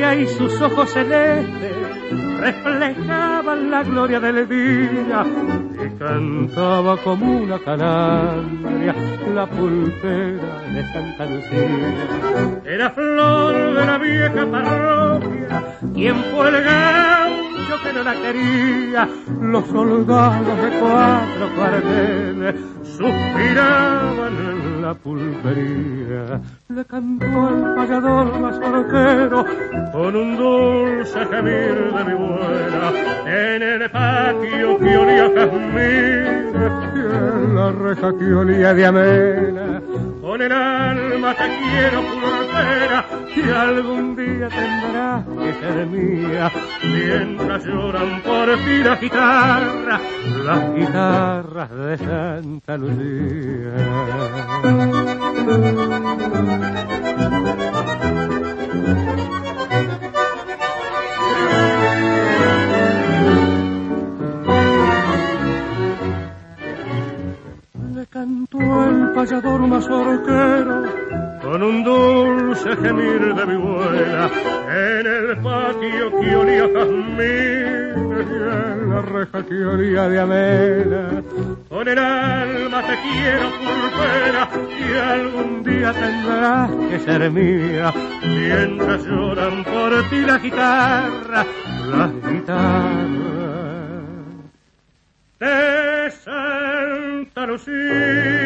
ella y sus ojos celestes reflejaban la gloria del día y cantaba como una calandria la pulpera de Santa Lucía. Era flor de la vieja parroquia, quien fue el gaucho que no la quería. Los soldados de 4 cuarteles suspiraban en la pulpería. Le cantó el payador mazorquero con un dulce gemir de mi buena, en el patio que olía a jazmín y en la reja que olía de amena. Con el alma te quiero pulpera, y algún día tendrás que ser mía, mientras lloran por ti las guitarras de Santa Lucía. Le cantó el payador mazorquero con un dulce gemir de vihuela, en el patio que olía a jazmín y en la reja que olía de amena. Con el alma te quiero pulpera, y algún día tendrás que ser mía, mientras lloran por ti las guitarras de Santa Lucía.